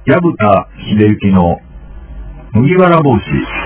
矢蓋秀幸の麦わら帽子。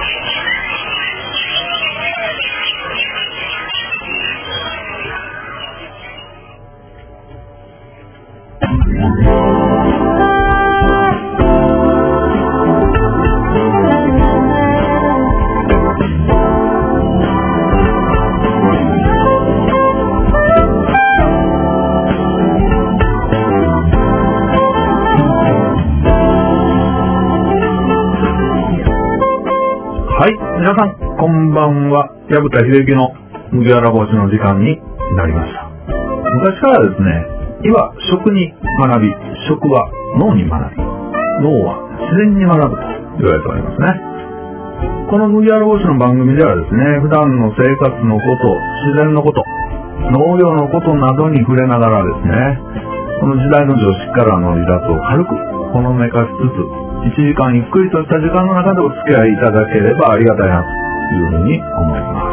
皆さん、こんばんは。矢蓋秀幸の麦わら帽子の時間になりました。昔からですね、医は食に学び、食は脳に学び、脳は自然に学ぶと言われておりますね。この麦わら帽子の番組ではですね、普段の生活のこと、自然のこと、農業のことなどに触れながらですね、この時代の常識からの離脱を軽くほのめかしつつ、1時間ゆっくりとした時間の中でお付き合いいただければありがたいなというふうに思います。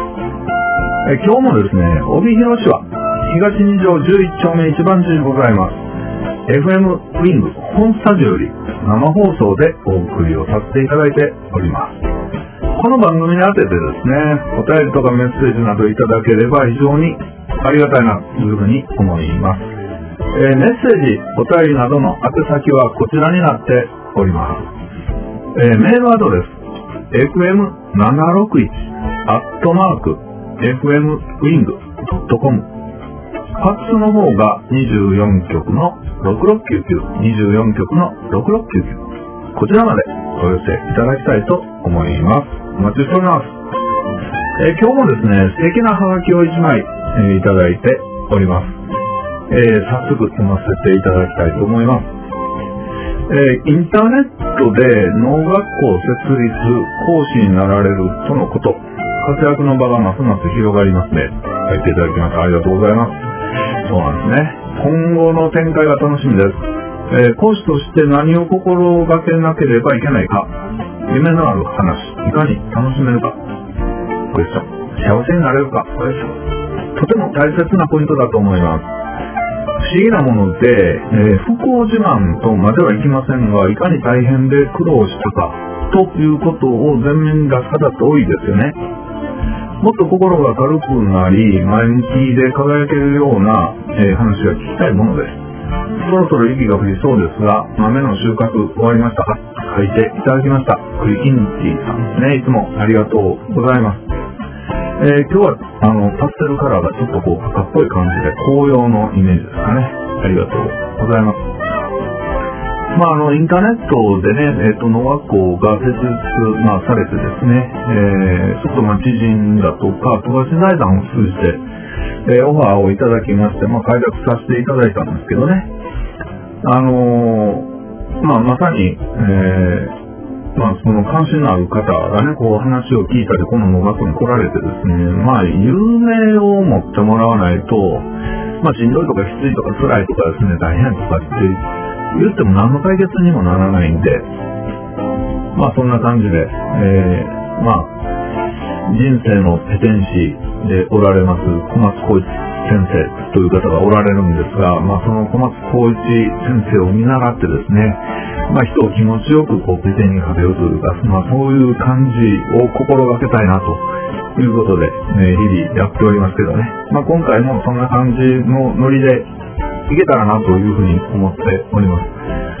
今日もですね、帯広市は東2条11丁目1番地にございます FM ウィング本スタジオより生放送でお送りをさせていただいております。この番組に当ててですね、お便りとかメッセージなどいただければ非常にありがたいなというふうに思います。メッセージ、お便りなどの宛先はこちらになっております。メールアドレス fm761 @fmwing.com、 ファックスの方が24局の6699、24局の6699、こちらまでお寄せいただきたいと思います。お待ちしております。今日もですね、素敵なハガキを1枚、いただいております。早速読ませていただきたいと思います。インターネットで農学校設立講師になられるとのこと、活躍の場がますます広がりますね。書いていただきました。ありがとうございます。そうなんですね。今後の展開が楽しみです。講師として何を心がけなければいけないか、夢のある話、いかに楽しめるか、これでしょ。幸せになれるか、これでしょ。とても大切なポイントだと思います。不思議なもので、不幸自慢とまではいきませんが、いかに大変で苦労したかということを前面に出す方って多いですよね。もっと心が軽くなり、前向きで輝けるような、話が聞きたいものです。そろそろ雪が降りそうですが、豆の収穫終わりましたか？書いていただきました。クリキンティさんですね。いつもありがとうございます。今日はパステルカラーがちょっとこう赤っぽい感じで紅葉のイメージですかね。ありがとうございます。インターネットでね、農学校が設立、されてですね、ちょっと知人だとか富樫財団を通じて、オファーをいただきまして、開拓させていただいたんですけどね、まさに、その関心のある方がね、こう話を聞いたり、この農学校に来られてですね、有名を持ってもらわないと、しんどいとかきついとか辛いとかですね、大変とかって言っても何の解決にもならないんで、そんな感じで、人生のペテン師でおられます小松浩一先生という方がおられるんですが、その小松浩一先生を見習ってですね、人を気持ちよくペテにかけるというか、そういう感じを心がけたいなということで、日々やっておりますけどね。今回もそんな感じのノリでいけたらなというふうに思っております。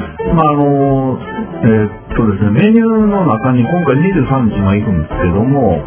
ですね、メニューの中に今回23日行くんですけども、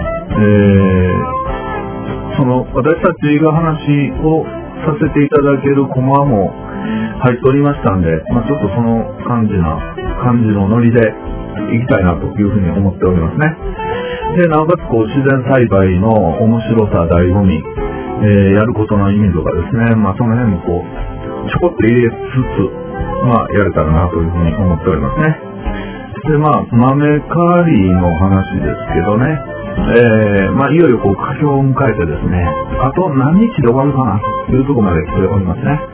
私たちが話をさせていただけるコマも入っておりましたんで、ちょっとその感じのノリでいきたいなというふうに思っておりますね。で、なおかつ自然栽培の面白さ、醍醐味、やることの意味とかですね、その辺もちょこっと入れつつ、やれたらなというふうに思っておりますね。で、豆刈りの話ですけどね、いよいよ佳境を迎えてですね、あと何日で終わるかなというところまで来ておりますね。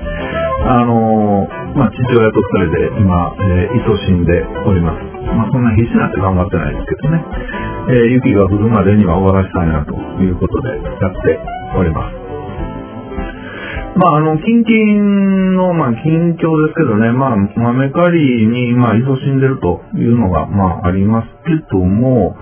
父親と二人で今、勤しんでおります。そんな必死になって頑張ってないですけどね、雪が降るまでには終わらせたいなということでやっております。 近々の、近況ですけどね、豆刈りに、勤しんでるというのが、ありますけども、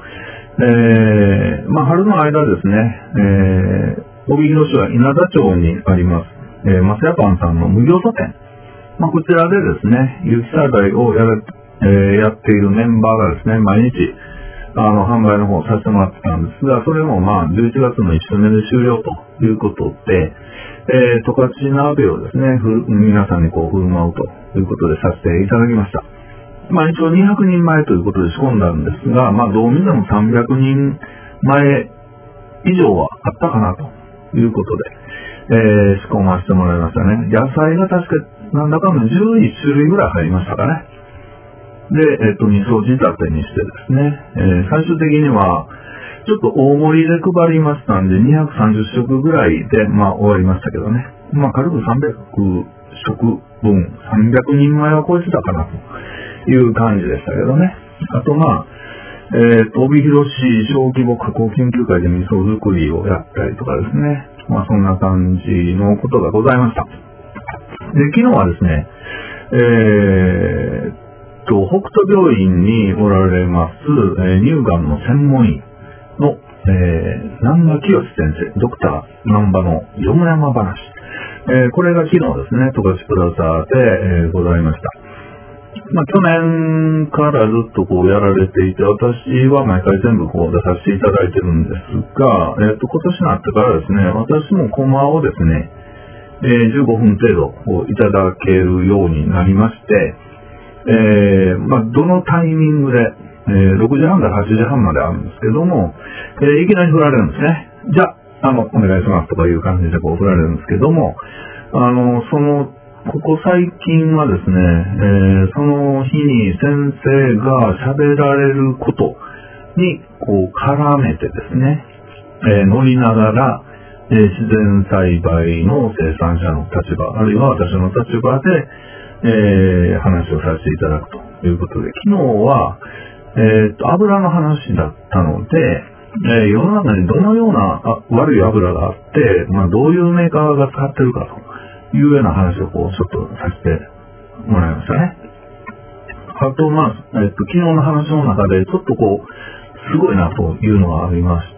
春の間ですね、帯広市は稲田町にあります、マスヤパンさんの無料書店。こちらでですね、有機栽培をやっているメンバーがですね、毎日、販売の方させてもらってたんですが、それも11月の1週目で終了ということで、十勝鍋をですね、皆さんに振る舞うということでさせていただきました。一応200人前ということで仕込んだんですが、どう見ても300人前以上はあったかなということで、仕込ませてもらいましたね。野菜が確かなんだかの11種類ぐらい入りましたかね。で、味噌仕立てにしてですね、最終的には、ちょっと大盛りで配りましたんで、230食ぐらいで、終わりましたけどね。軽く300食分、300人前は超えてたかなという感じでしたけどね。あと帯広市小規模加工研究会で味噌作りをやったりとかですね。そんな感じのことがございました。で、昨日はですね、北斗病院におられます、乳がんの専門医の、南波清先生、ドクター南波のよもやま話。これが昨日ですね、十勝プラザで、ございました。去年からずっとやられていて、私は毎回全部出させていただいてるんですが、今年になってからですね、私もコマをですね、15分程度いただけるようになりまして、どのタイミングで、6時半から8時半まであるんですけども、いきなり振られるんですね。じゃあ、お願いしますとかいう感じで振られるんですけども、ここ最近はですね、その日に先生が喋られることに絡めてですね、乗りながら、自然栽培の生産者の立場、あるいは私の立場で、話をさせていただくということで、昨日は、油の話だったので、世の中にどのような悪い油があって、どういうメーカーが使ってるかというような話をちょっとさせてもらいましたね。あと、昨日の話の中でちょっとすごいなというのがありまして、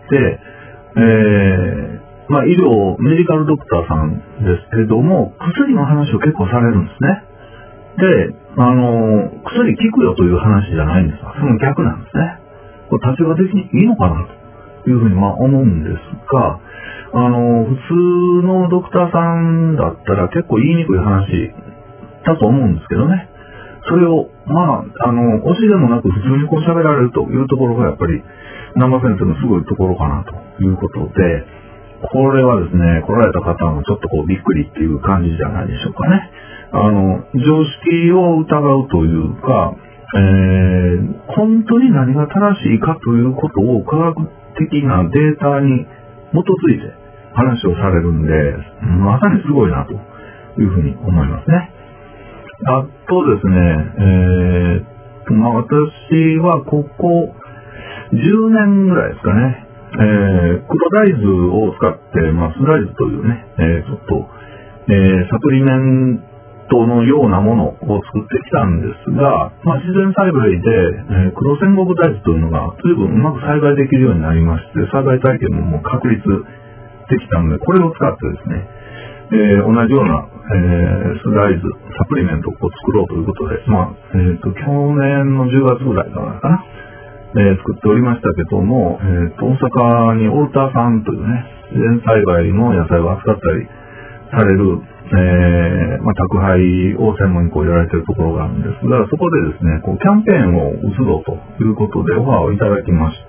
医療、メディカルドクターさんですけれども、薬の話を結構されるんですね。で、薬効くよという話じゃないんですが、その逆なんですね。立場的にいいのかなというふうに思うんですが、普通のドクターさんだったら結構言いにくい話だと思うんですけどね。それを、推しでもなく普通に喋られるというところがやっぱり、南波先生のすごいところかなということで、これはですね、来られた方もちょっとびっくりっていう感じじゃないでしょうかね。常識を疑うというか、本当に何が正しいかということを科学的なデータに基づいて話をされるんで、まさにすごいなというふうに思いますね。あとですね、私はここ10年ぐらいですかね、黒大豆を使って、ス大豆というね、サプリメントのようなものを作ってきたんですが、自然栽培で、黒仙石大豆というのが随分うまく栽培できるようになりまして、栽培体験も確立できたので、これを使ってですね、同じような、ス大豆、サプリメントを作ろうということで、去年の10月ぐらいからかな、作っておりましたけども、大阪にオルターさんというね、自然栽培の野菜を扱ったりされる、宅配を専門にやられているところがあるんですが、そこでですね、キャンペーンを打つぞということでオファーをいただきまして、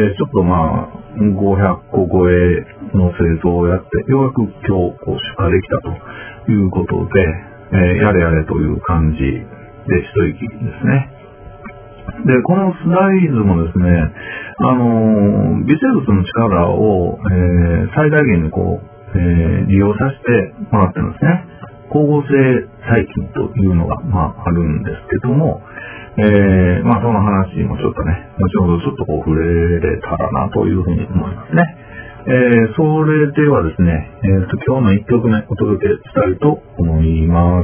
ちょっと500個超えの製造をやって、ようやく今日出荷できたということで、やれやれという感じで一息ですね。で、このス大豆もですね、微生物の力を、最大限に利用させてもらってるんですね。光合成細菌というのが、あるんですけども、その話もちょっとね、後ほどちょっと触れれたらなというふうに思いますね。 それではですね、今日の1曲目お届けしたいと思います。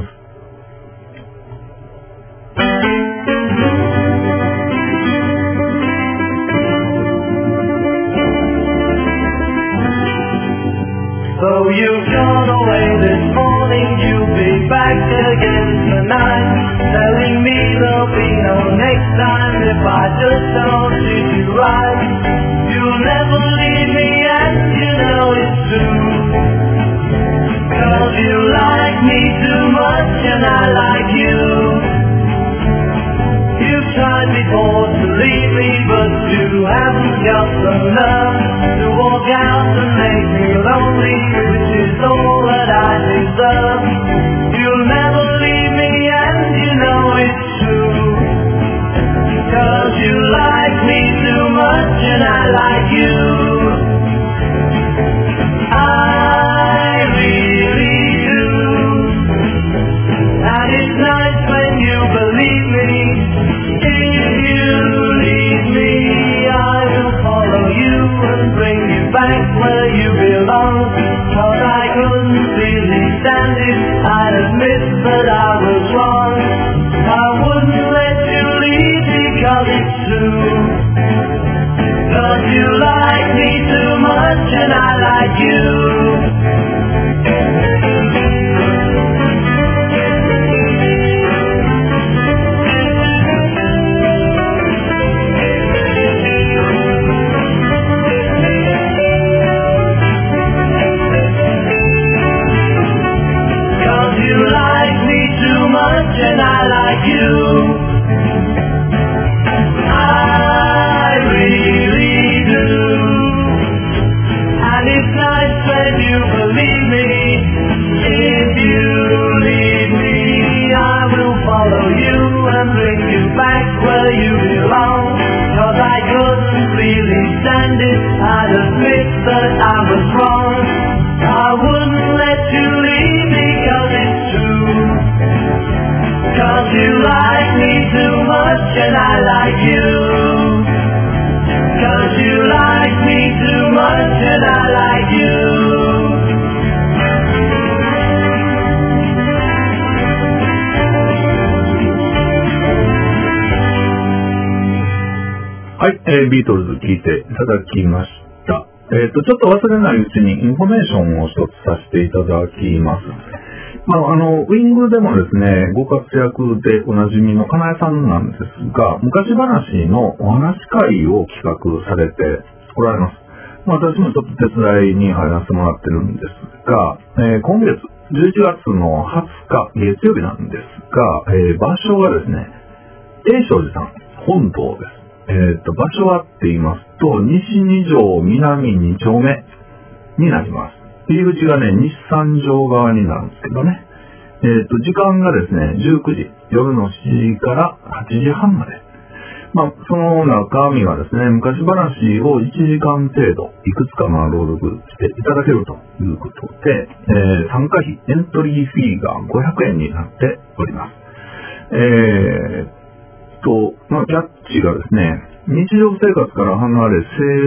So you've gone away this morning, you'll be back again tonight, telling me there'll be no next time if I just don't treat you right. You'll never leave me and you know it's true, 'cause you like me too much and I like you. You've tried before to leave me, but you haven't got the nerve to walk out and make me lonely, which is all that I deserve. You'll never leave me and you know it's true, 'cause you like me too much and I like you. I really do, and it's nice when you believe me. If you leave me, I will follow you and bring you back where you belong, 'cause I couldn't really stand it, I'd admit that I was wrong. I wouldn't let you leave because it's true, 'cause you like me too much and I like you. And I like you. I really do. And it's nice when you believe me. If you leave me, I will follow you and bring you back where you belong, 'cause I couldn't really stand it, I'd admit that I was wrong. I wouldn't let you leave me 'cause it's true, 'cause you like me too much and I like you, 'cause you like me too much and I like you. はい、ビートルズ聴いていただきました。ちょっと忘れないうちにインフォメーションを一つさせていただきます。ウィングでもですね、ご活躍でおなじみのかなえさんなんですが、昔話のお話会を企画されておられます。私もちょっと手伝いに入らせてもらってるんですが、今月11月の20日月曜日なんですが、場所がですね、永昌寺さん本堂です。場所はって言いますと、西2条南2丁目になります。入り口がね、西三条側になるんですけどね。時間がですね、19時、夜の7時から8時半まで。その中身はですね、昔話を1時間程度、いくつか朗読していただけるということで、参加費、エントリーフィーが500円になっております。キャッチがですね、日常生活から離れ、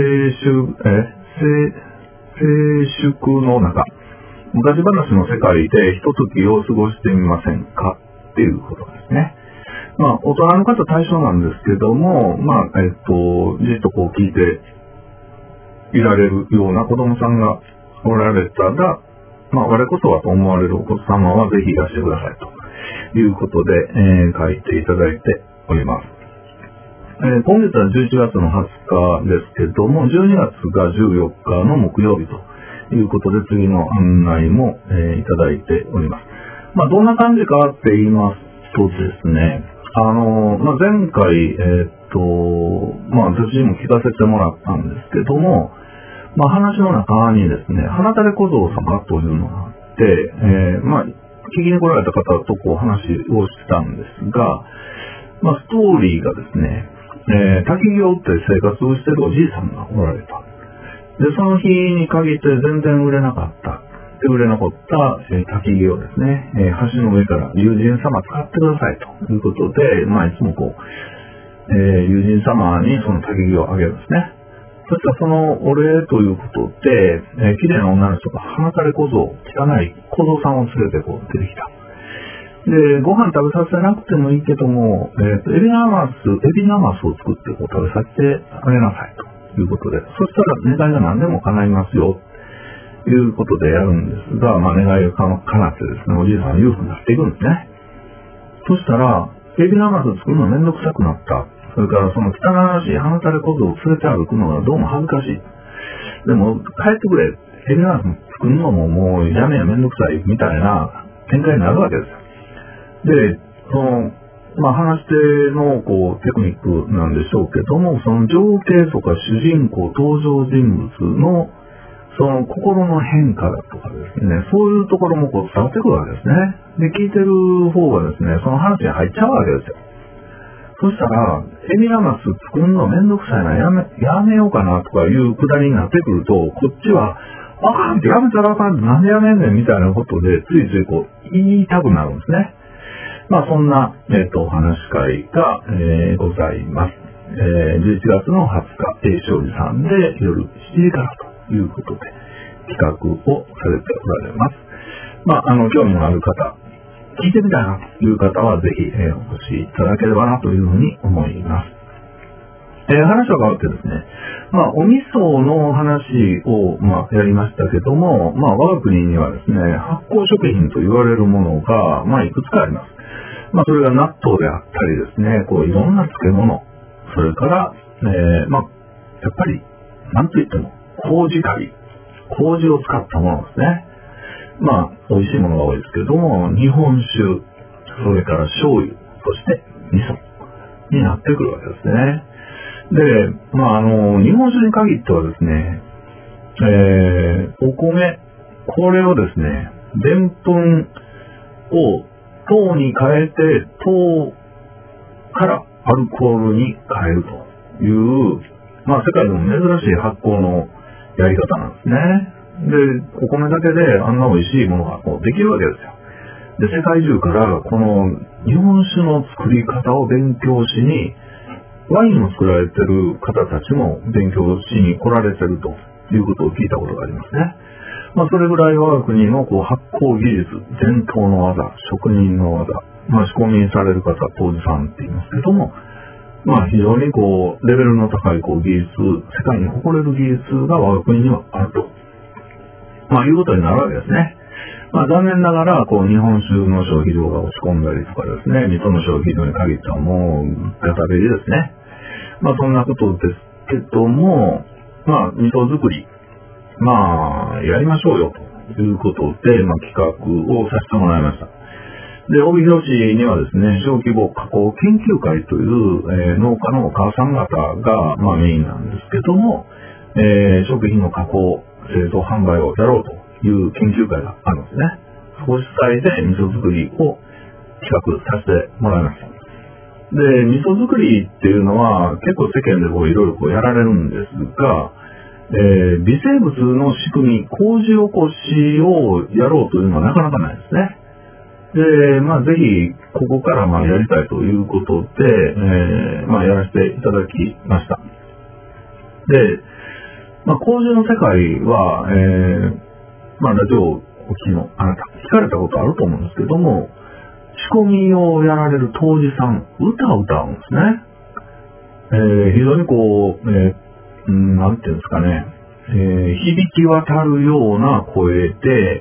静粛の中、昔話の世界でひとときを過ごしてみませんかっていうことですね。大人の方対象なんですけども、じっと聞いていられるような子供さんがおられたら、我こそはと思われるお子様はぜひいらしてくださいということで、書いていただいております。今月は11月の20日ですけども、12月が14日の木曜日ということで、次の案内も、いただいております。どんな感じかって言いますとですね、前回、私にも聞かせてもらったんですけども、話の中にですね、花垂小僧様というのがあって、聞きに来られた方と話をしてたんですが、ストーリーがですね、滝行って生活をしてるおじいさんがおられた。で、その日に限って全然売れなかった。で、売れ残った、滝行ですね、橋の上から友人様使ってくださいということで、いつも友人様にその滝行をあげるんですね。 そしたらそのお礼ということで、綺麗な女の人が鼻垂れ小僧、汚い小僧さんを連れてこう出てきた。で、ご飯食べさせなくてもいいけども、エビナマスを作ってこう食べさせてあげなさいということで、そしたら願いが何でも叶いますよ、ということでやるんですが、まあ願いが叶ってですね、おじいさんは裕福になっていくんですね。そしたら、エビナマス作るのめんどくさくなった。それからその汚らしい鼻垂れ小僧を連れて歩くのがどうも恥ずかしい。でも、帰ってくれ。エビナマス作るのももうやめやめんどくさいみたいな展開になるわけですよ。で、まあ話し手のこうテクニックなんでしょうけども、その情景とか主人公、登場人物のその心の変化だとかですね、そういうところもこう伝わってくるわけですね。で、聞いてる方がですね、その話に入っちゃうわけですよ。そしたら、エビナマス作るのめんどくさいな、やめようかなとかいうくだりになってくると、こっちは、あかんってやめたらあかんってなんでやめんねんみたいなことで、ついついこう言いたくなるんですね。まあそんな、お話し会が、ございます。11月の20日、勝利さんで夜7時からということで、企画をされておられます。まあ、興味のある方、聞いてみたいなという方はぜひ、お越しいただければなというふうに思います。話は変わってですね、まあ、お味噌の話を、まあ、やりましたけども、まあ、我が国にはですね、発酵食品と言われるものが、まあ、いくつかあります。まあ、それが納豆であったりですね、こう、いろんな漬物、それから、まあ、やっぱり、なんといっても、麹を使ったものですね。まあ、美味しいものが多いですけれども、日本酒、それから醤油、そして味噌になってくるわけですね。で、まあ、日本酒に限ってはですね、お米、これをですね、でんぷんを糖に変えて、糖からアルコールに変えるという、まあ、世界でも珍しい発酵のやり方なんですね。で、お米だけであんな美味しいものがこうできるわけですよ。で、世界中からこの日本酒の作り方を勉強しに、ワインを作られてる方たちも勉強しに来られてるということを聞いたことがありますね。まあ、それぐらい我が国のこう発酵技術、伝統の技、職人の技、まあ、仕込みされる方、杜氏さんって言いますけども、まあ、非常にこう、レベルの高いこう技術、世界に誇れる技術が我が国にはあると。まあ、いうことになるわけですね。まあ、残念ながら、こう、日本酒の消費量が落ち込んだりとかですね、味噌の消費量に限ってはもう、ガタベリですね。まあ、そんなことですけども、まあ、味噌作り、まあ、やりましょうよ、ということで、まあ、企画をさせてもらいました。で、帯広市にはですね、小規模加工研究会という、農家のお母さん方が、まあ、メインなんですけども、食品の加工、製造販売をやろうという研究会があるんですね。そこ主催で味噌作りを企画させてもらいました。で、味噌作りっていうのは結構世間でいろいろやられるんですが、微生物の仕組み、麹起こしをやろうというのはなかなかないですね。で、まあぜひここからまあやりたいということで、まあやらせていただきました。で、まあ、麹の世界は、まあ、ラジオをお聞きのあなた、聞かれたことあると思うんですけども、仕込みをやられる杜氏さん、歌を歌うんですね。非常にこう、なんていうんですかね、響き渡るような声で、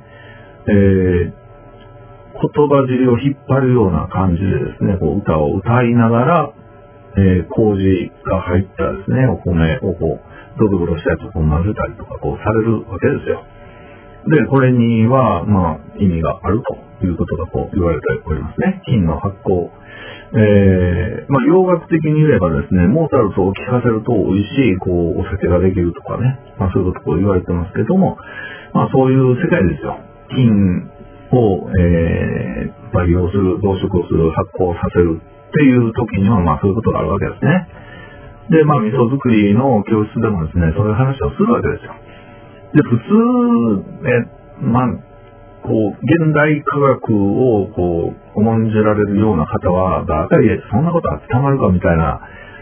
言葉尻を引っ張るような感じでですね、こう歌を歌いながら、麹が入ったですね、お米をこう、ドロドロしたやつを混ぜたりとかこうされるわけですよ。で、これには、まあ、意味があるということがこう言われておりますね。金の発酵。まあ、洋楽的に言えばですね、モーツァルトを聴かせると美味しい、こう、お酒ができるとかね。まあ、そういうことを言われてますけども、まあ、そういう世界ですよ。金を、培養する、増殖をする、発酵させるっていう時には、まあ、そういうことがあるわけですね。で、まあ、味噌作りの教室でもですね、そういう話をするわけですよ。で、普通、まあ、こう、現代科学を、こう、重んじられるような方は、だいたいそんなことあってたまるかみたいな、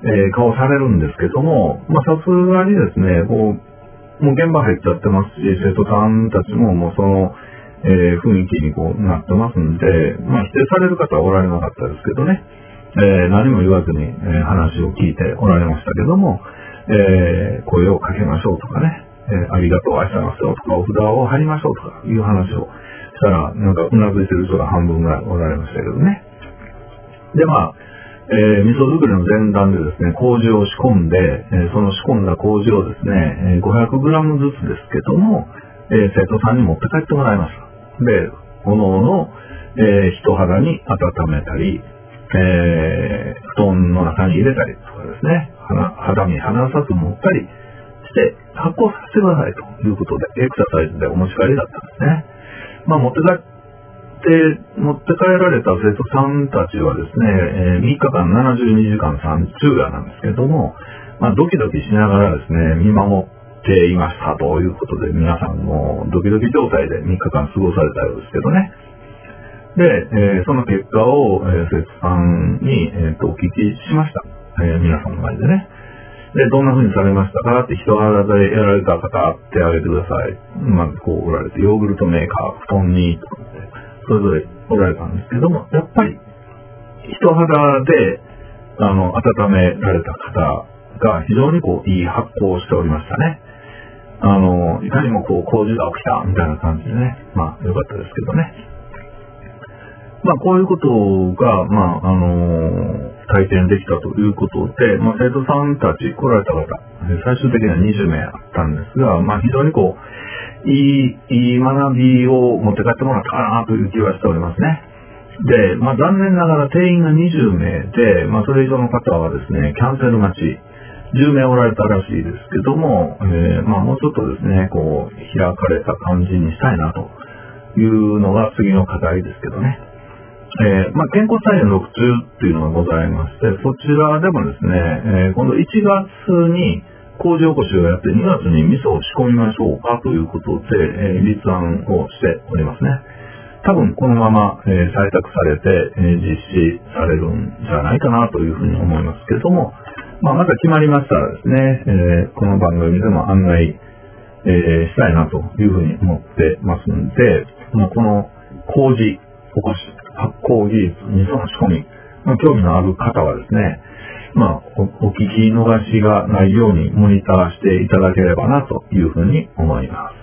顔されるんですけども、さすがにですね、もう現場入っちゃってますし、生徒さんたちももうその、雰囲気になってますんで、否定される方はおられなかったですけどね、何も言わずに、話を聞いておられましたけども、声をかけましょうとかね、ありがとう、愛されますよとか、お札を貼りましょうとかいう話をしたら、なんかうなずいてる人が半分ぐらいおられましたけどね。で、味噌作りの前段でですね、麹を仕込んで、その仕込んだ麹をですね、500g ずつですけども、生徒さんに持って帰ってもらいました。で、おのおの、人肌に温めたり、布団の中に入れたりとかですね、肌身離さず持ったりして発酵させてくださいということで、エクササイズでお持ち帰りだったんですね。持って帰られた生徒さんたちはですね、3日間72時間昼夜なんですけども、ドキドキしながらですね、見守っていましたということで、皆さんもドキドキ状態で3日間過ごされたようですけどね。で、その結果を、生徒さんに、お聞きしました。皆さんの前でね。で、どんな風にされましたかって、人肌でやられた方、手を挙げてください。まずおられて、ヨーグルトメーカー、布団に、とかって、それぞれおられたんですけども、やっぱり、人肌で、温められた方が非常にいい発酵をしておりましたね。いかにも麹が起きた、みたいな感じでね。良かったですけどね。こういうことが、体験できたということで、生徒さんたち来られた方、最終的には20名あったんですが、非常にいい学びを持って帰ってもらったかなという気はしておりますね。で、残念ながら定員が20名で、それ以上の方はですね、キャンセル待ち、10名おられたらしいですけども、もうちょっとですね、開かれた感じにしたいなというのが次の課題ですけどね。健康菜園6中っていうのがございまして、そちらでもですね、今度1月に麹起こしをやって2月に味噌を仕込みましょうかということで、立案をしておりますね。多分このまま、採択されて、実施されるんじゃないかなというふうに思いますけれども、また決まりましたらですね、この番組でも案内、したいなというふうに思ってますんで、この麹起こし、発酵技術、味噌の仕込み、興味のある方はですね、お聞き逃しがないようにモニターしていただければなというふうに思います。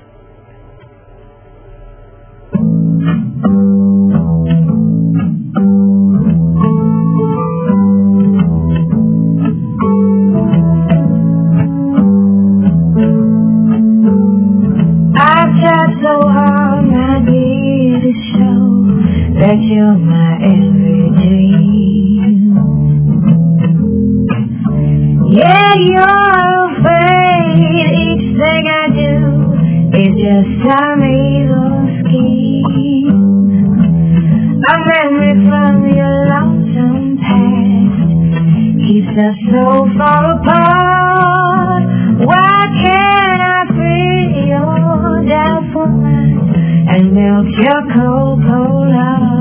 That you're my every dream. Yeah, you're afraid each thing I do is just some evil scheme. A memory from your lonesome past keeps us so far apart. Why can't I free your doubtful mind and melt your cold, cold heart?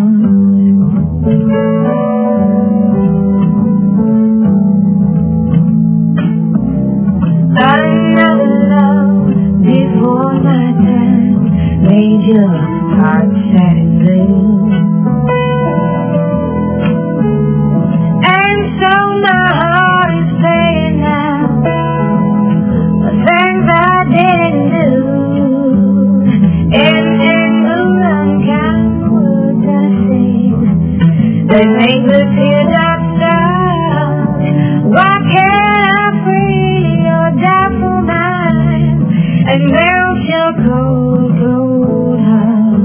Another love before my time made your heart sad and blue. And so my heart is paying now the things I didn't do. They make the teardrops stop. Why can't I free your doubtful mind and melt your cold, cold heart?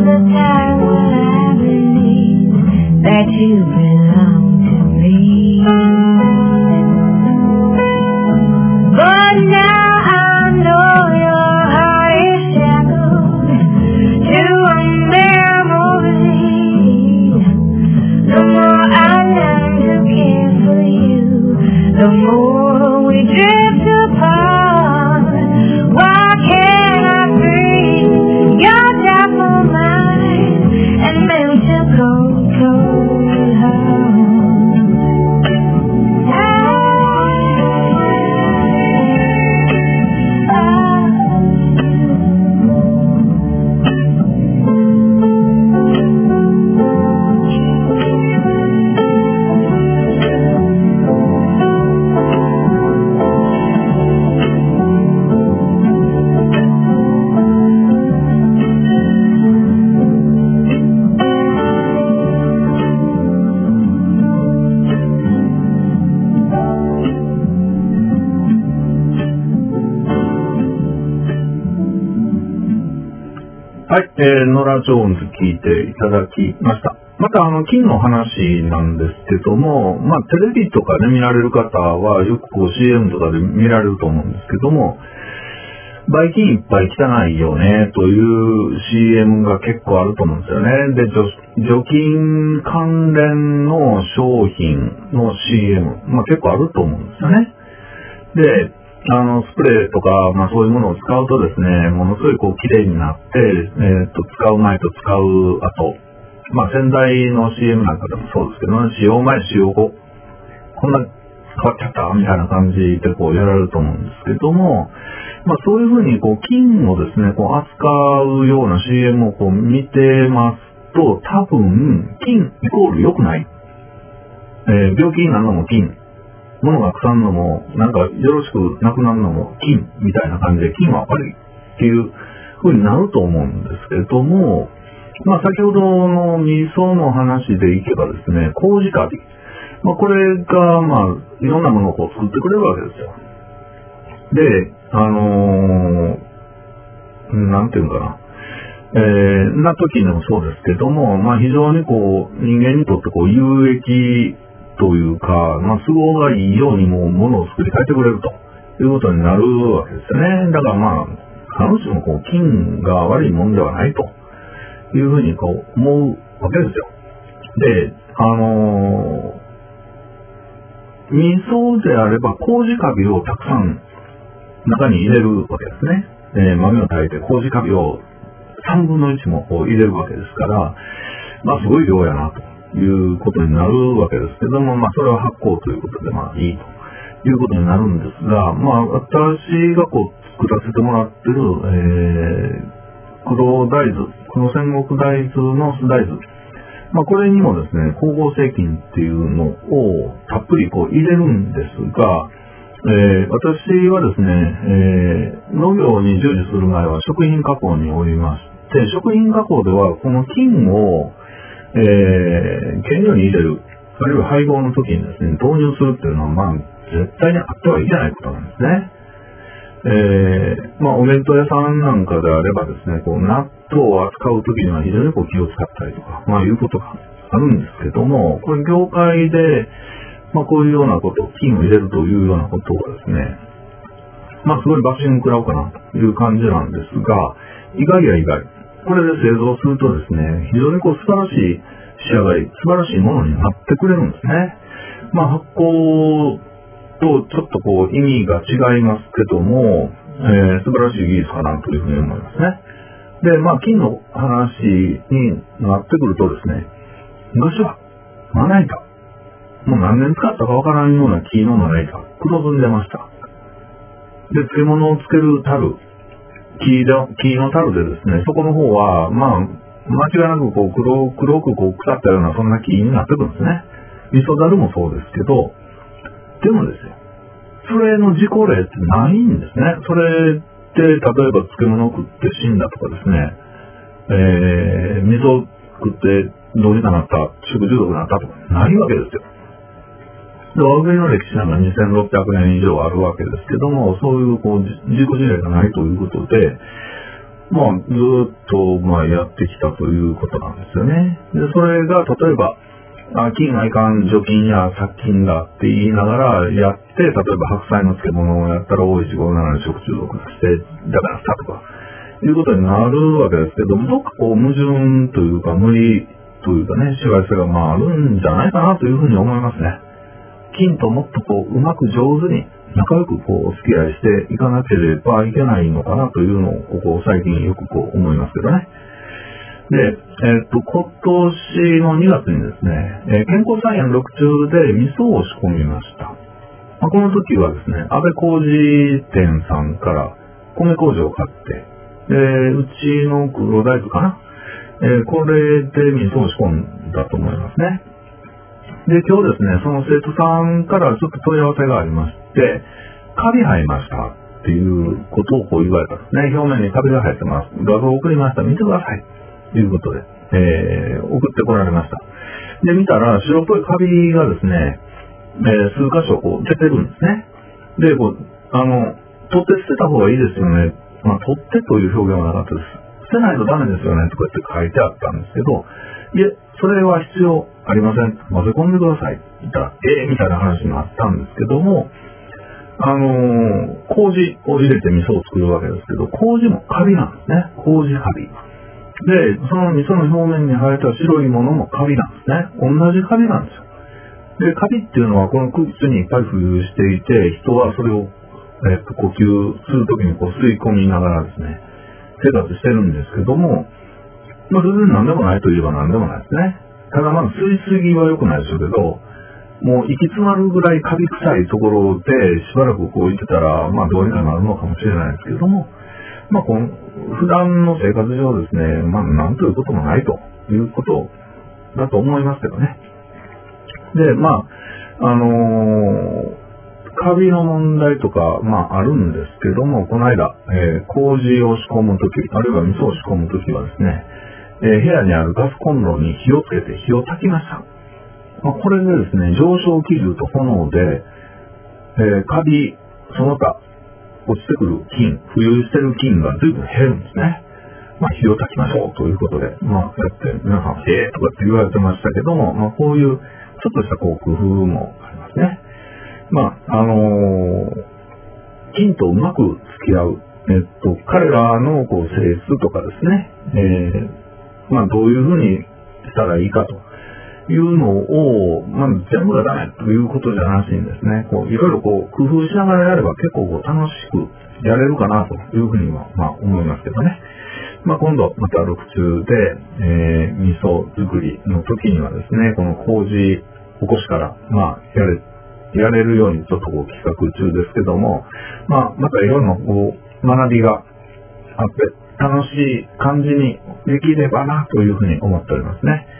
the time when I believed that you belong to me. But now I know your heart is shackled to a memory. The more I learn to care for you, the more we drift apart. Why can't I breathe your doubtful mind and melt your cold, cold heart? はい、ノラ・ジョーンズ聞いていただきました。また金の話なんですけども、テレビとかで見られる方はよくCM とかで見られると思うんですけども、ばい菌いっぱい汚いよねという CM が結構あると思うんですよね。で、除菌関連の商品の CM、結構あると思うんですよね。で、スプレーとか、そういうものを使うとですね、ものすごい綺麗になって、使う前と使う後、洗剤の CM なんかでもそうですけど、使用前、使用後、こんな変わっちゃったみたいな感じでやられると思うんですけども、そういうふうに菌をですね、扱うような CM を見てますと、多分、菌イコール良くない。病気になるのも菌。物が腐るのも、なんかよろしくなくなるのも菌みたいな感じで、菌は悪いっていう風になると思うんですけれども、先ほどの味噌の話でいけばですね、麹カビ。これが、いろんなものを作ってくれるわけですよ。で、なんていうのかな。時にもそうですけども、非常に人間にとって有益というか、都合がいいようにものを作り変えてくれるということになるわけですよね。だから必ずしも菌が悪いもんではないというふうに思うわけですよ。で、味噌であれば麹カビをたくさん中に入れるわけですね。豆を炊いて麹カビを3分の1も入れるわけですから、すごい量やなということになるわけですけども、それは発酵ということでいいということになるんですが、私が作らせてもらってる、黒戦国大豆の酢大豆。これにもですね、光合成菌っていうのをたっぷり入れるんですが、私はですね、農業に従事する前は食品加工におりまして、食品加工ではこの菌を原料に入れる、あるいは配合の時にですね、投入するっていうのは絶対にあってはいけないことなんですね。お弁当屋さんなんかであればですね、納豆を扱う時には非常に気を使ったりとか、いうことがあるんですけども、これ業界で、こういうようなこと、菌を入れるというようなことがですね、すごいバッシング食らうかなという感じなんですが、意外や意外。これで製造するとですね、非常に素晴らしい仕上がり、素晴らしいものになってくれるんですね。発酵とちょっと意味が違いますけども、素晴らしい技術かなというふうに思いますね。で、菌の話になってくるとですね、昔はまな板、もう何年使ったかわからんような木のまな板、黒ずんでました。で、漬物をつける樽、木の樽でですね、そこの方は、間違いなく黒く腐ったようなそんな木になってくるんですね。味噌樽もそうですけど、でもですよ、それの事故例ってないんですね。それって、例えば漬物を食って死んだとかですね、味噌食ってどうにかなった、食中毒になったとかないわけですよ。で、我々の歴史なんか2600年以上あるわけですけども、そういう事故事例がないということで、 まあ、ずっと、まあ、やってきたということなんですよね。で、それが、例えば、金がいかん除菌や殺菌だって言いながらやって、例えば白菜の漬物をやったらO157で食中毒して、だからさとか、いうことになるわけですけども、どっかこう矛盾というか無理というかね、紫外線がまああるんじゃないかなというふうに思いますね。菌ともっとこう、うまく上手に仲良くこう、お付き合いしていかなければいけないのかなというのを、ここ最近よくこう思いますけどね。で、今年の2月にですね、健康菜園6中で味噌を仕込みました。この時はですね、安倍工事店さんから米麹を買って、うちの黒大豆かな、これで味噌を仕込んだと思いますね。で、今日ですね、その生徒さんからちょっと問い合わせがありまして、カビ生えましたっていうことをこう言われたんですね。表面にカビが生えてます。画像を送りました。見てください。ということで、送ってこられました。で、見たら白っぽいカビがですね、数箇所こう出てるんですね。で、こう、取って捨てた方がいいですよね。まあ、取ってという表現はなかったです。捨てないとダメですよねとかって書いてあったんですけど、いえ、それは必要ありません。混ぜ込んでください。言ったら、みたいな話になったんですけども、麹を入れて味噌を作るわけですけど、麹もカビなんですね。麹カビ。で、その味噌の表面に生えた白いものもカビなんですね。同じカビなんですよ。で、カビっていうのはこの空気中にいっぱい浮遊していて、人はそれを、呼吸するときにこう吸い込みながらですね、生活してるんですけども、まあ、全然何でもないといえば何でもないですね。ただまあ、吸いすぎは良くないでしょうけど、もう行き詰まるぐらいカビ臭いところでしばらくこう行ってたら、まあどうにかなるのかもしれないですけれども、まあ普段の生活上ですね、まあなんということもないということだと思いますけどね。で、まあ、カビの問題とか、まああるんですけども、この間、麹を仕込むとき、あるいは味噌を仕込むときはですね、部屋にあるガスコンロに火をつけて火を焚きました。まあ、これでですね、上昇気流と炎で、カビ、その他、落ちてくる菌、浮遊してる菌が随分減るんですね。まあ、火を焚きましょうということで、まあ、そうやって皆さん、とかって言われてましたけども、まあ、こういう、ちょっとしたこう、工夫もありますね。まあ、菌とうまく付き合う、彼らのこう、性質とかですね、まあ、どういうふうにしたらいいかというのを、まあ、全部がダメということじゃなしにですね、こう、いろいろこう、工夫しながらやれば結構こう、楽しくやれるかなというふうには、まあ、思いますけどね。まあ、今度、また6中で、味噌作りの時にはですね、この麹起こしから、まあ、やれるようにちょっとこう、企画中ですけども、まあ、またいろんなこう、学びがあって、楽しい感じにできればなというふうに思っておりますね。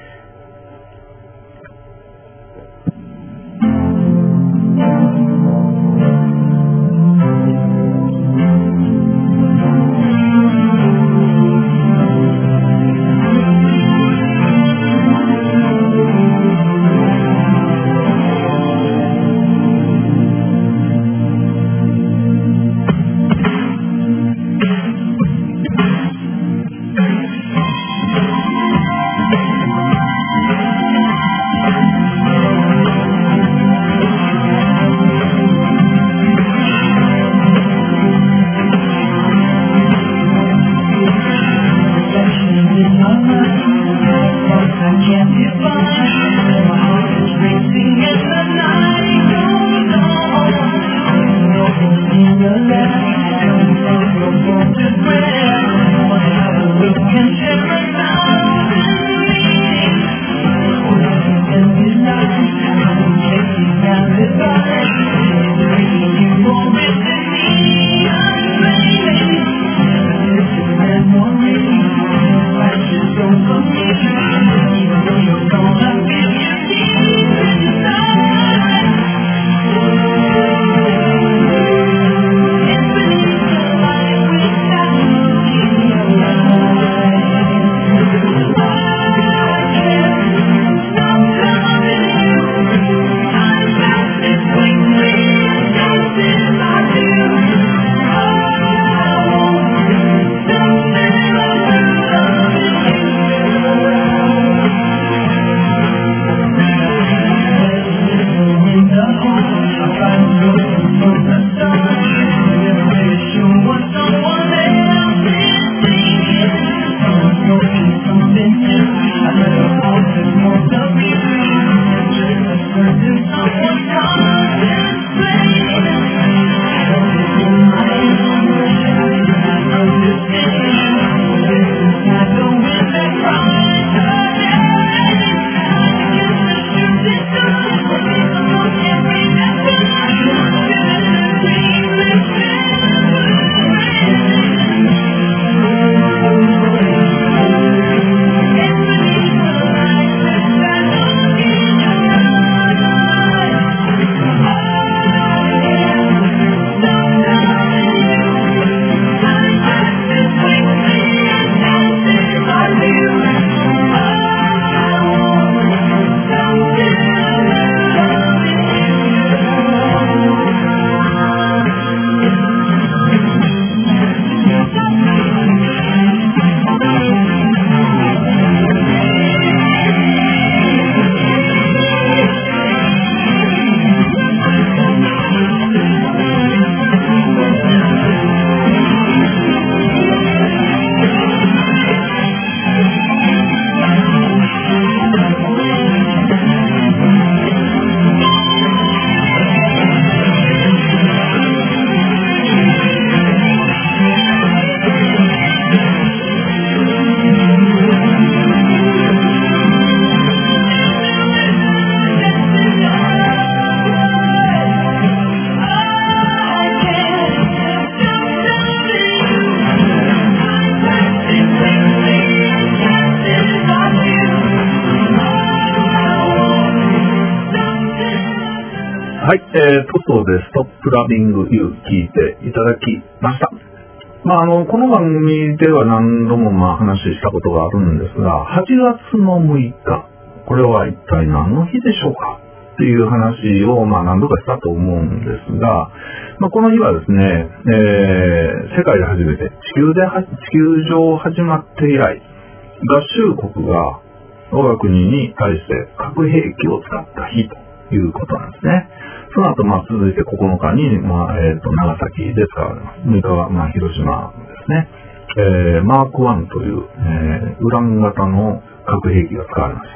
はい、トトでストップラビングユー聞いていただきました。この番組では何度も話したことがあるんですが、8月の6日、これは一体何の日でしょうかっていう話を何度かしたと思うんですが、この日はですね、世界で初めて地球上始まって以来、合衆国が我が国に対して核兵器を使った日ということなんですね。その後、続いて9日に、長崎で使われます。6日は、広島ですね。マーク1という、ウラン型の核兵器が使われました。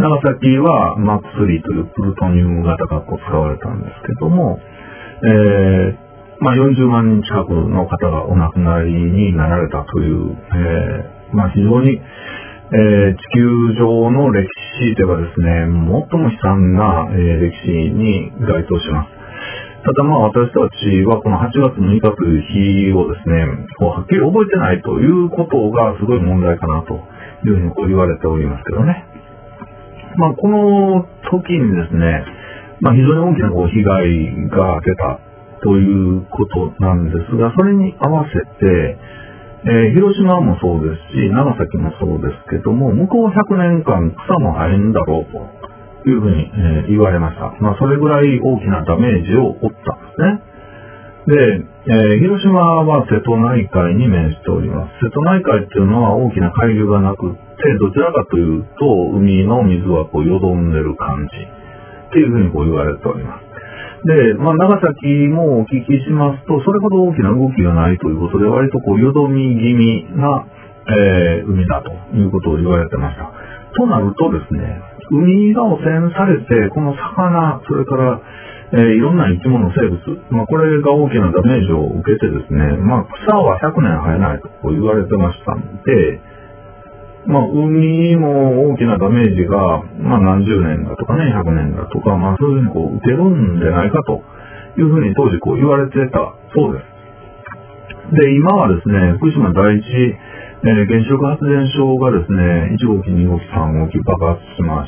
長崎はマーク3というプルトニウム型が使われたんですけども、40万人近くの方がお亡くなりになられたという、非常に地球上の歴史ではですね、最も悲惨な、歴史に該当します。ただ私たちはこの8月6日という日をですね、はっきり覚えてないということがすごい問題かなというふうに言われておりますけどね。この時にですね、非常に大きな被害が出たということなんですが、それに合わせて、広島もそうですし、長崎もそうですけども、向こう100年間草も生えんだろうというふうに、言われました。それぐらい大きなダメージを負ったんですね。で、広島は瀬戸内海に面しております。瀬戸内海っていうのは大きな海流がなくって、どちらかというと、海の水はよどんでる感じっていうふうに言われております。で、長崎もお聞きしますと、それほど大きな動きがないということで、割とよどみ気味な、海だということを言われてました。となるとですね、海が汚染されて、この魚、それから、いろんな生き物、生物、これが大きなダメージを受けてですね、草は100年生えないと言われてましたので、海も大きなダメージが、何十年だとかね、100年だとか、そういうふうに受けるんじゃないかというふうに当時言われてたそうです。で、今はですね、福島第一、原子力発電所がですね、1号機、2号機、3号機爆発しまして、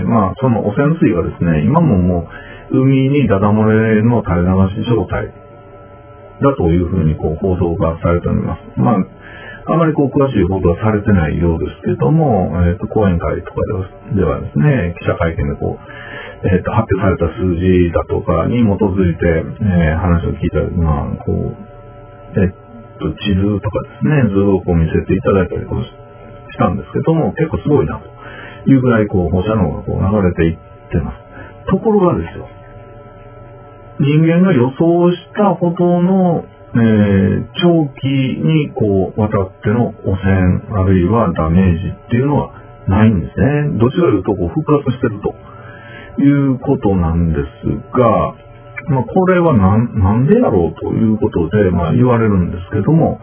その汚染水がですね、今も海にダダ漏れの垂れ流し状態だというふうに報道がされております。あまり詳しい報道はされてないようですけども、講演会とかではですね、記者会見で発表された数字だとかに基づいて、話を聞いたり、地図とかですね、図を見せていただいたりしたんですけども、結構すごいなというぐらい放射能が流れていってます。ところがですよ、人間が予想したほどの長期にこう渡っての汚染あるいはダメージっていうのはないんですね。どちらかというとこう復活してるということなんですが、これはなんでやろうということで、言われるんですけども、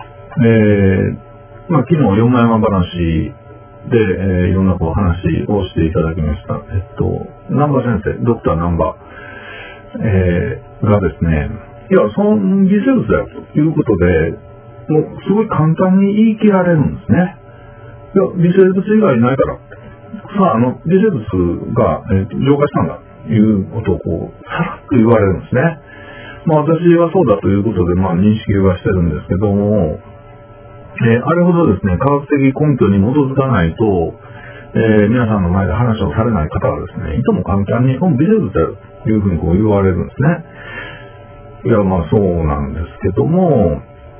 昨日よもやま話で、いろんなこう話をしていただきました。南波先生、ドクター南波、がですね、いや、その微生物だよということで、もうすごい簡単に言い切られるんですね。いや、微生物以外ないから。さあ、微生物が、浄化したんだということをこう、さらっと言われるんですね。私はそうだということで、認識はしてるんですけども、あれほどですね、科学的根拠に基づかないと、皆さんの前で話をされない方はですね、いとも簡単に、微生物だよというふうにこう言われるんですね。いや、そうなんですけども、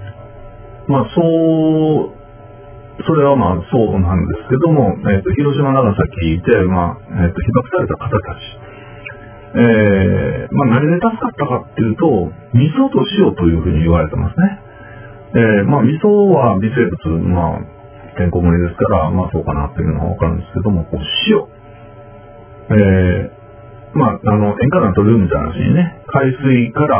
それはそうなんですけども、広島、長崎で、被爆された方たち、何で助かったかっていうと、味噌と塩というふうに言われてますね。味噌は微生物、てんこ盛りですから、そうかなっていうのはわかるんですけども、こう塩。塩化ナトリウムみたいな話にね、海水から、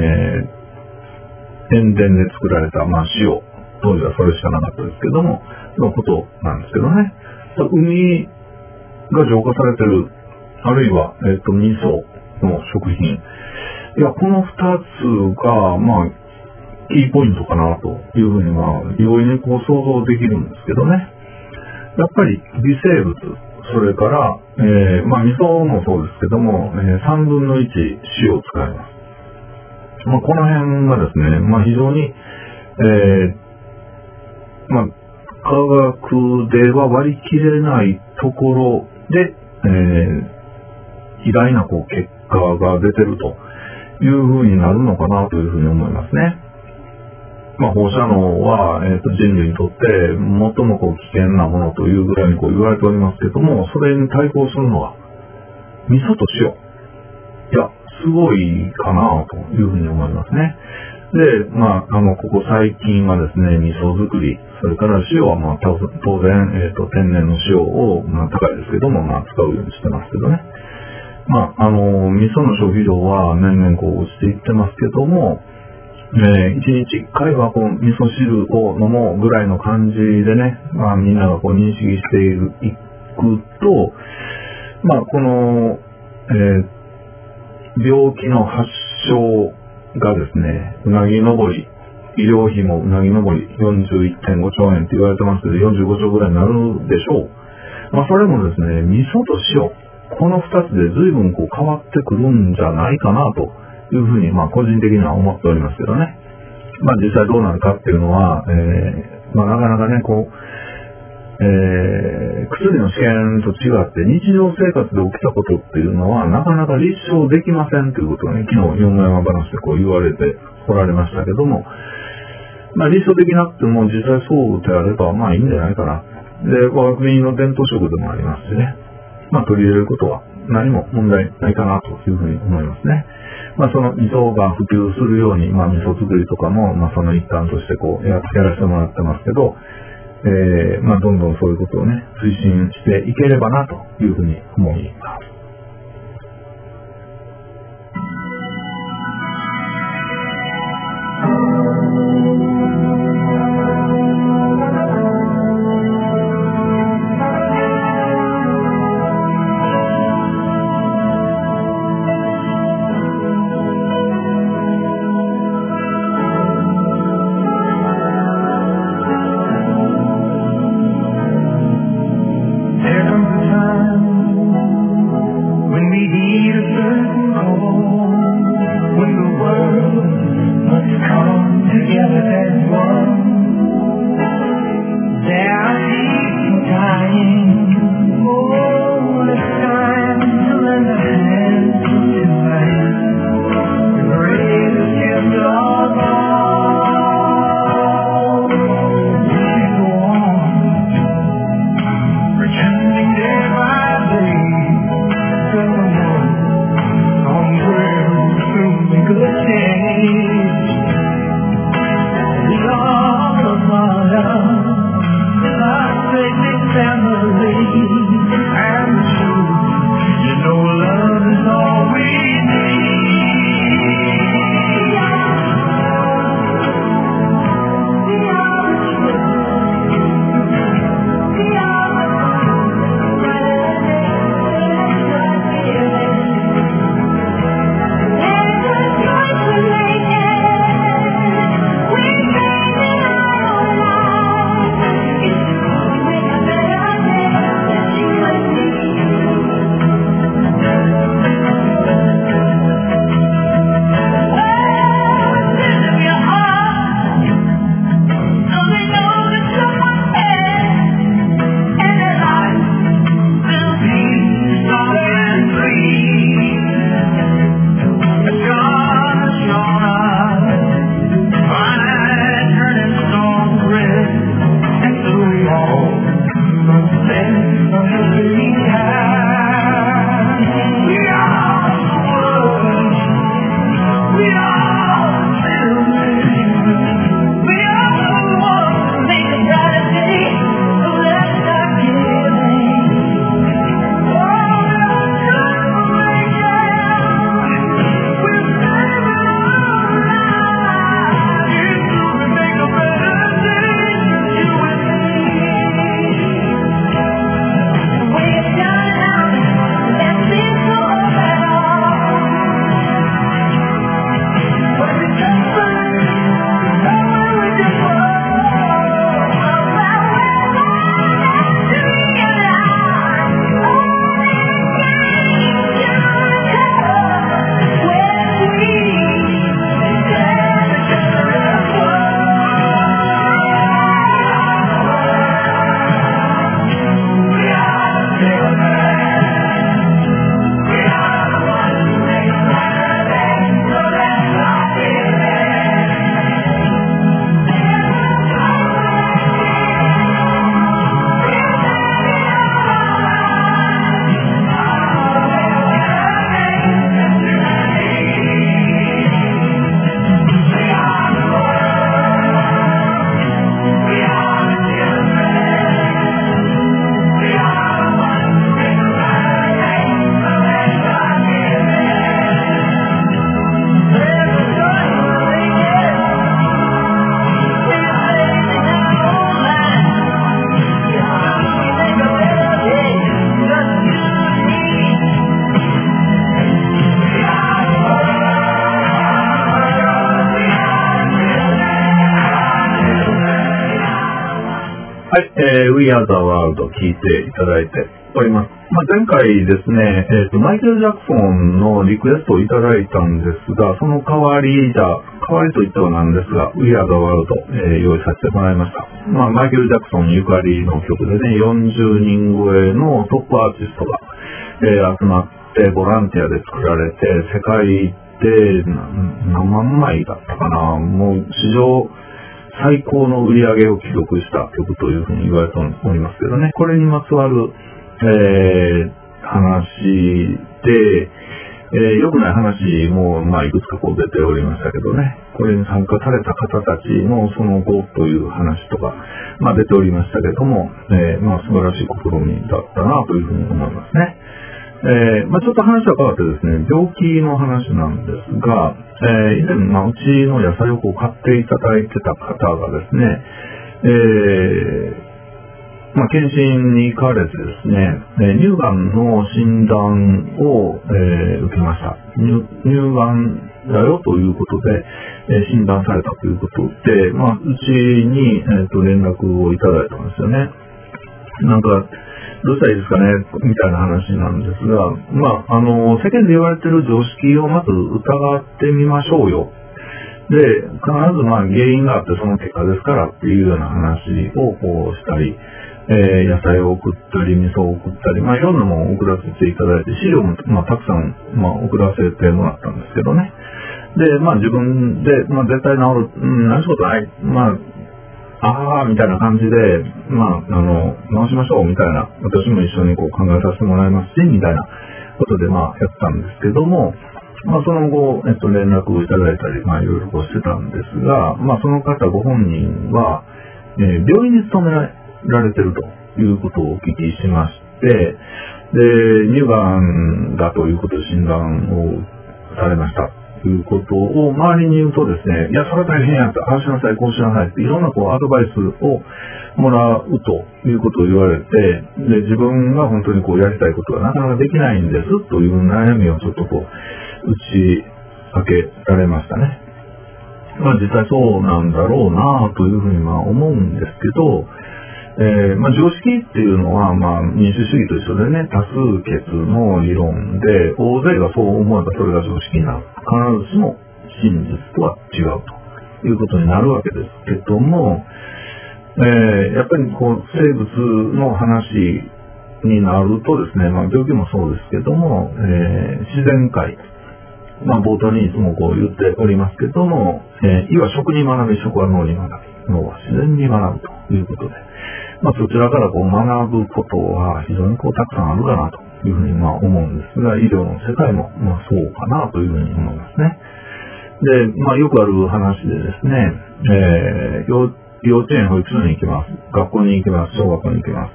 塩田で作られた、塩。当時はそれしかなかったですけども、のことなんですけどね。海が浄化されてる、あるいは、味噌の食品。いや、この二つが、キーポイントかなというふうに容易にこう想像できるんですけどね。やっぱり微生物、それから、味噌もそうですけども、3分の1塩を使います。この辺がですね、非常に、科学では割り切れないところで、意外なこう結果が出てるというふうになるのかなというふうに思いますね。放射能は、人類にとって最もこう危険なものというぐらいにこう言われておりますけども、それに対抗するのは味噌と塩。いや、すごいかなというふうに思いますね。で、ここ最近はですね、味噌作り、それから塩は当然、天然の塩を、高いですけども、使うようにしてますけどね。味噌の消費量は年々こう落ちていってますけども、1日1回はこう味噌汁を飲もうぐらいの感じでね、みんながこう認識していくと、この、病気の発症がですね、うなぎ登り、医療費もうなぎ登り 41.5 兆円って言われてますけど、45兆ぐらいになるでしょう。それもですね、味噌と塩、この2つで随分こう変わってくるんじゃないかなというふうに個人的には思っておりますけどね。実際どうなるかっていうのは、なかなかね、こう、薬の試験と違って日常生活で起きたことっていうのはなかなか立証できませんということをね、昨日よもやま話でこう言われておられましたけども、立証できなくても実際そうであればいいんじゃないかな。で、我が国の伝統食でもありますしね、取り入れることは何も問題ないかなというふうに思いますね。その味噌が普及するように、味噌作りとかも、その一環としてこうやらせてもらってますけど、どんどんそういうことをね、推進していければなというふうに思います。 はい、We Are the World 聞いていただいております。前回ですね、マイケル・ジャクソンのリクエストをいただいたんですが、その代わりといってはなんですが、We Are the World、用意させてもらいました。マイケル・ジャクソンゆかりの曲でね、40人超えのトップアーティストが、集まってボランティアで作られて、世界で何万枚だったかな、もう史上最高の売り上げを記録した曲というふうに言われておりますけどね、これにまつわる、話で、良くない話も、いくつか出ておりましたけどね、これに参加された方たちのその後という話とか、出ておりましたけども、素晴らしい試みだったなというふうに思いますね。ちょっと話は変わってですね、病気の話なんですが、以前、うちの野菜を買っていただいてた方がですね、検診に行かれてですね、乳がんの診断を、受けました。乳がんだよということで、診断されたということで、うちに、連絡をいただいたんですよね。どうしたらいいですかねみたいな話なんですが、世間で言われている常識をまず疑ってみましょうよ。で、必ず原因があってその結果ですからっていうような話をしたり、野菜を送ったり、味噌を送ったり、いろんなものを送らせていただいて、資料もたくさん、送らせてもらったんですけどね。で、自分で、絶対治る、何しことない、みたいな感じで、直しましょう、みたいな、私も一緒に考えさせてもらいますし、みたいなことで、やったんですけども、その後、連絡をいただいたり、いろいろしてたんですが、その方ご本人は、病院に勤められてるということをお聞きしまして、で、乳がんだということで診断をされました。ということを周りに言うとですね、いや、それは大変やった、ああしなさい、こうしなさいって、いろんなアドバイスをもらうということを言われて、で、自分が本当にやりたいことがなかなかできないんですという悩みをちょっと打ち明けられましたね。実際そうなんだろうなというふうに思うんですけど、常識っていうのは、民主主義と一緒でね、多数決の理論で、大勢がそう思えばそれが常識になる。必ずしも真実とは違うということになるわけですけども、やっぱり生物の話になるとですね、病気もそうですけども、自然界、冒頭にいつも言っておりますけども、意は食に学び、食は脳に学び、脳は自然に学ぶということで、そちらから学ぶことは非常にたくさんあるかなというふうに思うんですが、医療の世界もそうかなというふうに思いますね。で、よくある話でですね、幼稚園、保育所に行きます。学校に行きます。小学校に行きます。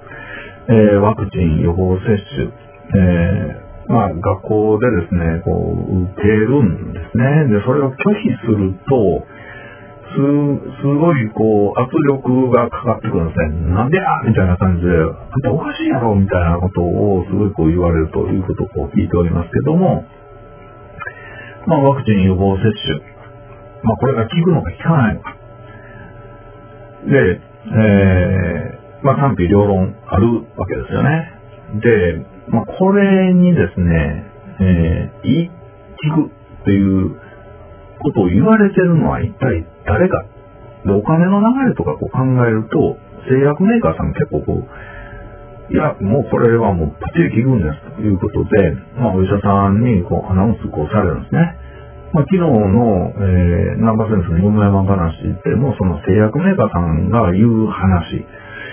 ワクチン予防接種、学校でですね、受けるんですね。で、それを拒否すると、すごい圧力がかかってくるんですね。なんでやみたいな感じで、あんたおかしいやろみたいなことをすごい言われるということを聞いておりますけども、ワクチン予防接種、これが効くのか効かないのか。で、賛否両論あるわけですよね。で、これにですね、効くっていうことを言われてるのは一体誰か。で、お金の流れとか考えると、製薬メーカーさん結構いや、もうこれはもうパッチリ効くんですということで、お医者さんにアナウンスされるんですね。昨日の、南波先生のよもやま話でも、その製薬メーカーさんが言う話、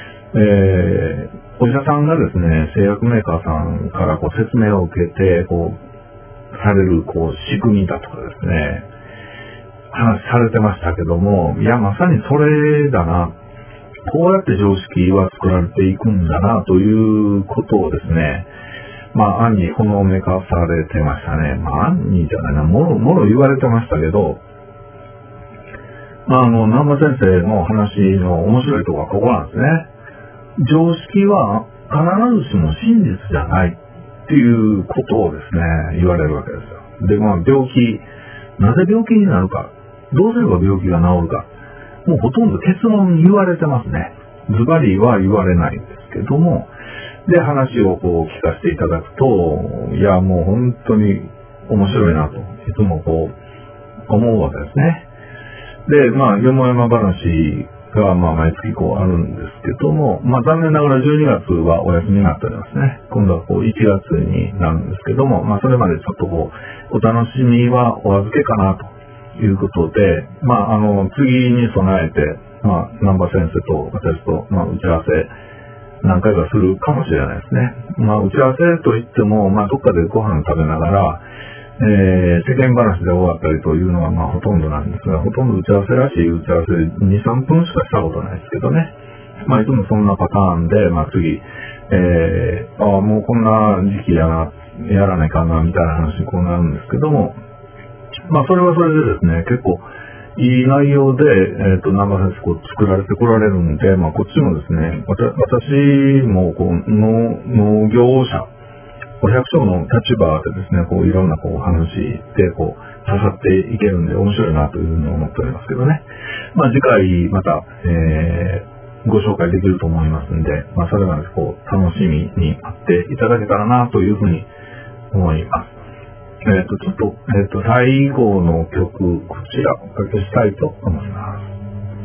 お医者さんがですね、製薬メーカーさんから説明を受けて、される仕組みだとかですね、話されてましたけども、いや、まさにそれだな。こうやって常識は作られていくんだな、ということをですね、暗にほのめかされてましたね。暗にじゃないな、もろ言われてましたけど、南波先生の話の面白いところはここなんですね。常識は必ずしも真実じゃないっていうことをですね、言われるわけですよ。で、病気、なぜ病気になるか、どうすれば病気が治るか、もうほとんど結論言われてますね。 ズバリは言われないんですけども、で、話をこう聞かせていただくと、いや、もう本当に面白いなと、いつもこう、思うわけですね。で、まあ、よもやま話が、まあ、毎月こうあるんですけども、まあ、残念ながら12月はお休みになっておりますね。今度はこう、1月になるんですけども、まあ、それまでちょっとこう、お楽しみはお預けかなということで、まあ、次に備えて、まあ、南波先生と私と、まあ、打ち合わせ、何回かするかもしれないですね。まあ、打ち合わせといっても、まあ、どっかでご飯食べながら、世間話で終わったりというのが、まあ、ほとんどなんですが、ほとんど打ち合わせらしい打ち合わせ2、3分しかしたことないですけどね。まあ、いつもそんなパターンで、まあ、次、もうこんな時期やな、やらないかな、みたいな話にこうなるんですけども、まあ、それはそれでですね、結構、いい内容で、南波先生こう作られてこられるんで、まあ、こっちもですね、私もこう、農業者、100姓の立場でですね、こういろんなこう話でこう刺さっていけるんで面白いなというふうに思っておりますけどね。まあ次回また、ご紹介できると思いますんで、まあそれまでこう楽しみに待っていただけたらなというふうに思います。ちょっと、最後の曲、こちらおかけしたいと思います。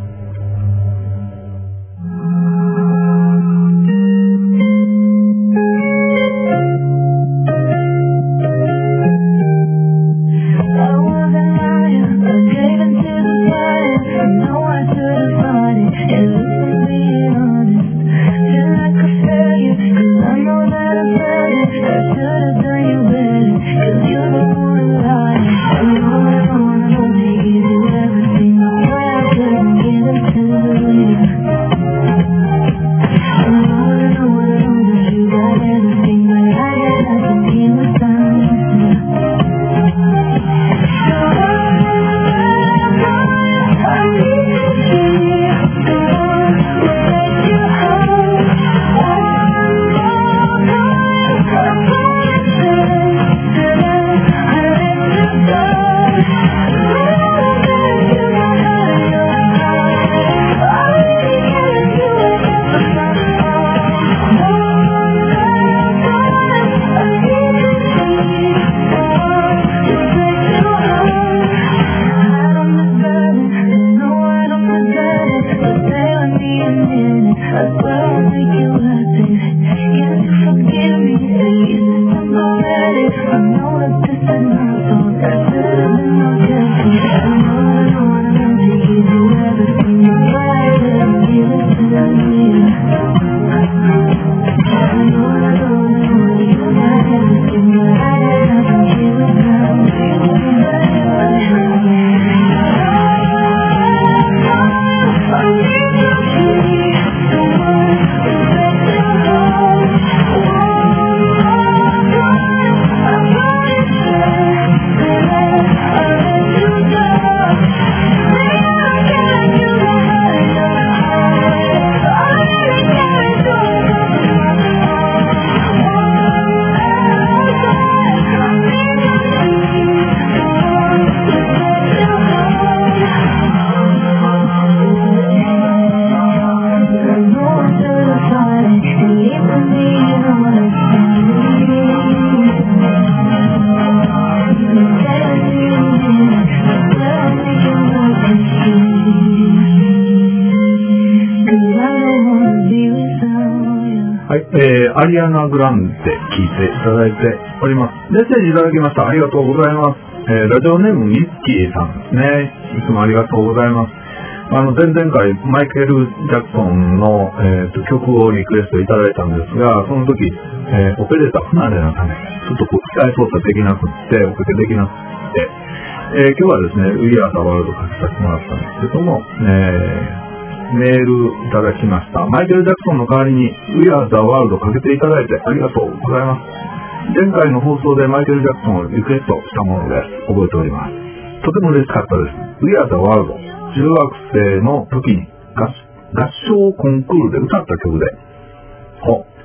アリアナ・グランデ聞いていただいております。メッセージいただきました。ありがとうございます。ラジオネームミッキーさんですね。いつもありがとうございます。前々回マイケル・ジャクソンの、曲をリクエストいただいたんですが、その時、オペレーター不慣れなため、ちょっとこう機械操作できなくって、おかけできなくって、今日はですね、We Are the World かけさせてもらったんですけども、メールいただきました。マイケル・ジャクソンの代わりに We Are the World をかけていただいてありがとうございます。前回の放送でマイケル・ジャクソンをリクエストしたもので覚えております。とても嬉しかったです。We Are the World、中学生の時に合唱コンクールで歌った曲で、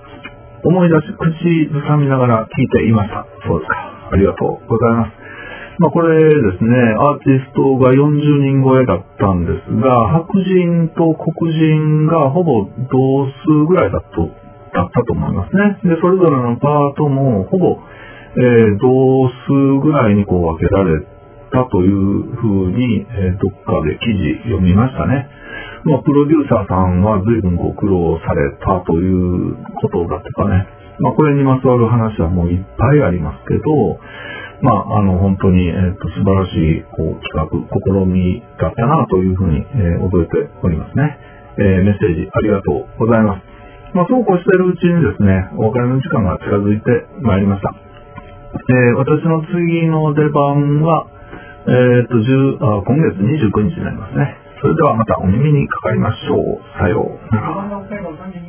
思い出し口ずさみながら聴いていました。そうですか。ありがとうございます。 これですね、アーティストが40人超えだったんですが、白人と黒人がほぼ同数ぐらいだったと思いますね。で、それぞれのパートもほぼ、同数ぐらいにこう分けられたというふうに、どっかで記事読みましたね。プロデューサーさんは随分ご苦労されたということだとかね。これにまつわる話はもういっぱいありますけど、本当に、素晴らしいこう企画、試みだったなというふうに、覚えておりますね。メッセージありがとうございます。そうこうしているうちにですね、お別れの時間が近づいてまいりました。私の次の出番は、今月29日になりますね。それではまたお耳にかかりましょう。さようなら。